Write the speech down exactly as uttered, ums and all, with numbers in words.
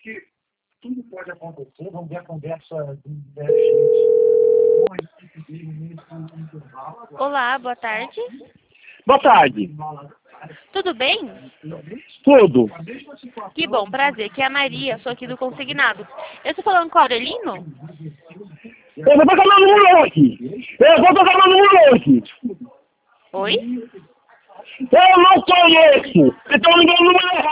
que tudo pode acontecer. Vamos ver a conversa do gente. Olá, boa tarde. Boa tarde. Tudo bem? Tudo. Que bom, prazer. Que é a Maria, sou aqui do Consignado. Eu estou falando com o Aurelino? Eu vou tocar meu número hoje. Eu vou tocar meu número hoje. Oi? Eu não conheço. Então me deu o número errado.